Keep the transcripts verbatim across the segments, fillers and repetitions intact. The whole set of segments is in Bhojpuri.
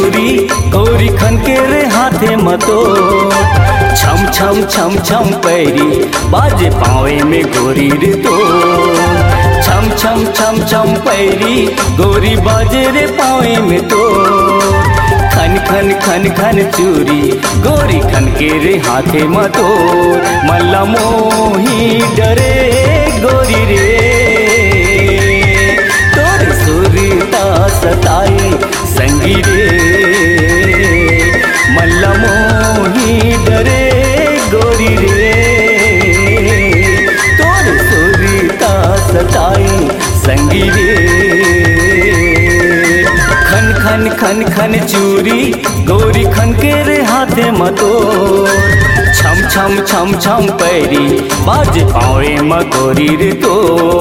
चूरी गौरी खन के रे हाथे मतो। छम छम छम छम पैरी बाजे पावे में गोरी रे तो। छम छम छम छम पैरी गोरी बाजे रे पावे में तो। खन खन खन खन चूरी गोरी खन के रे हाथे मतो। मल्ला मोही डरे गोरी रे तोर सुरता सताए संगी रे। मल्ला मोही डरे गोरी रे तोर सुरता सताए संगी रे। खन खन खन खन चूरी गौरी खन के रे हाथे मतो। छम छम छम छम पैरी बाजे पावे मगोरी रे तो।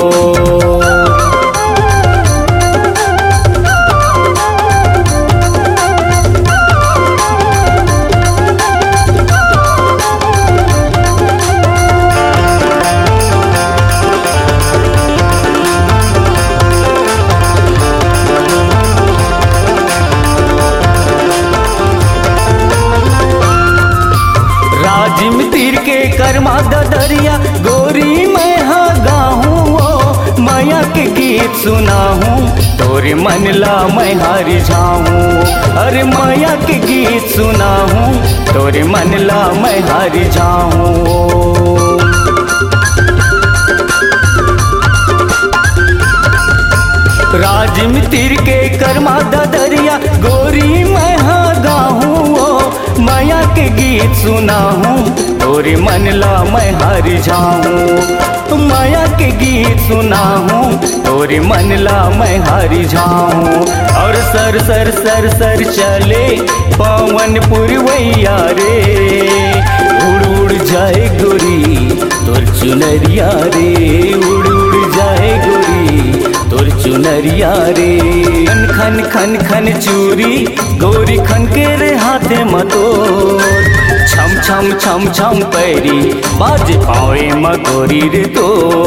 राजिम तीर के कर्मा दरिया गोरी मैं हाँ गाहूँ। माया के गीत सुनाहूँ तोरे मन ला मैं हारी जाऊँ। अरे माया के गीत सुनाहूँ तोरे मन ला मैं हारी जाऊँ। राजिम तीर के कर्मा दरिया गोरी मैं हाँ गाहूँ। माया के गीत सुनाहूँ तोरे मन ला मैं हार जाऊँ। माया के गीत सुनाहूँ तोरे मन ला मैं हार जाऊँ। और सर सर सर सर चले पवन पुरवैया रे। उड़ उड़ जाए गोरी तोर चुनरिया रे। उड़ उड़ जाए गोरी तोर चुनरिया रे। खन खन खन खन चूरी गौरी खन के रे हाथे मतो। छम छम छम छम पैरी बाजे पावे मगोरी रे तो।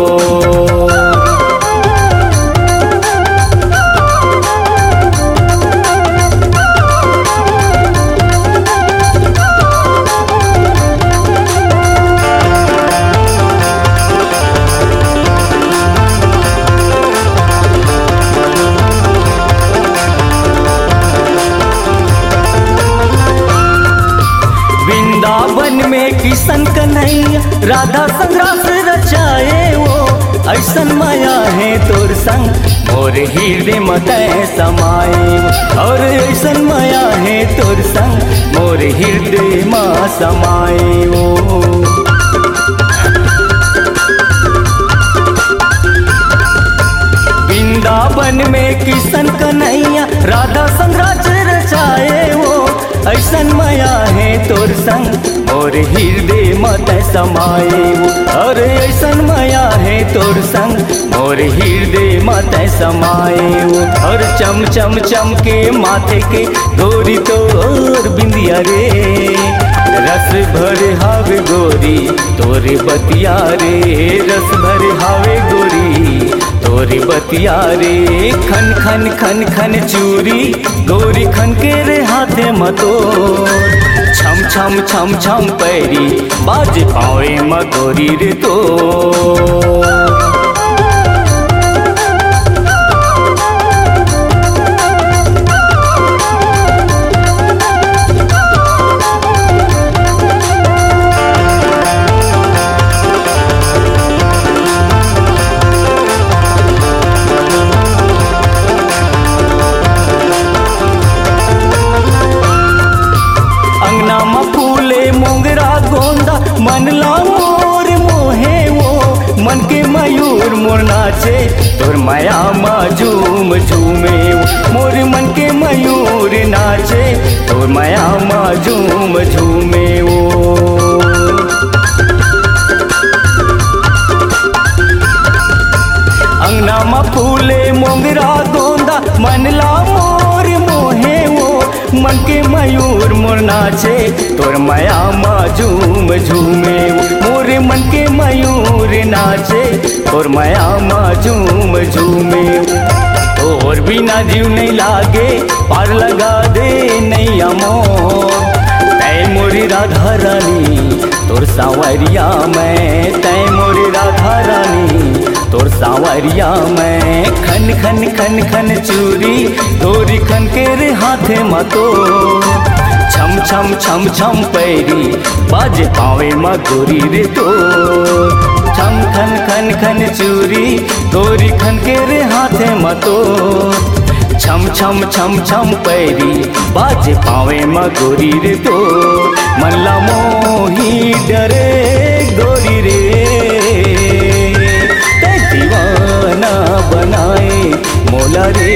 वृंदावन में किशन कन्हैया राधा संग रास रचाए वो। ऐसन माया है तोर संग मोर हृदय मत समाए। और ऐसन माया है तोर संग मोर हृदय माँ समाए वो। वृंदावन में किशन कन्हैया राधा संग रास रचाए वो। ऐसन माया है तोर संग और हृदय मत समाए वो। और ऐसन माया है तोर संग और हृदय मत समाए वो। और चम चम चम के माथे के गोरी तोर बिंदिया रे। रस भर हावे गोरी तोरे बतिया रे। रस भर हावे गोरी तोरे बतिया रे। खन खन खन खन चूरी गौरी खन के रे हाथे मतो। छम छम छम छम पैरी बाजे पावे मगोरी रे तो। मन ला मोर मोहे वो। मन के मयूर मोर नाचे तोर माया मा झूम झूमे वो। मोर मन के मयूर नाचे तोर माया मा झूम झूमे वो। अंगना मा फूले मोगरा गोंदा मन ला मोर मोहे वो। मन के मयूर मोर नाचे तोर माया मा झूम झूमे मोर मन के मयूर नाचे तोर माया मा झूम झूमे। और बिना जीव नहीं लागे पार लगा दे सैया मोर। तै मोरी राधा रानी तोर सांवरिया मैं, तै मोरी राधा रानी तोर सांवरिया मैं। खन खन खन खन चूरी तोरी खन के रे हाथे मतो, छम छम छम छम पैरी बाजे पावे मधुरी रे तो। छम खन खन खन चूरी तोरी खन के रे हाथे मतो, छम छम छम छम पैरी बाजे पावे मधुरी रे तो। मल्ला मोही डरे गोरी रे, ते दीवाना बनाए मोला रे।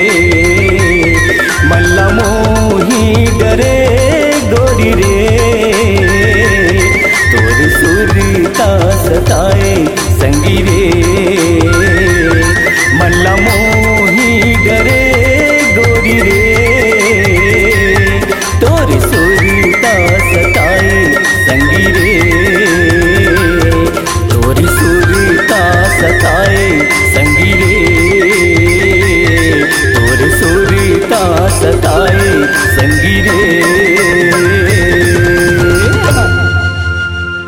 मल्ला मोही डरे गोरी रे, तोर सुरता सताए संगी रे। मल्ला मोही डरे गोरी रे, तोर सुरता सताए संगी रे। तोर सुरता सताए संगी रे, तोर सुरता सताए संगी रे।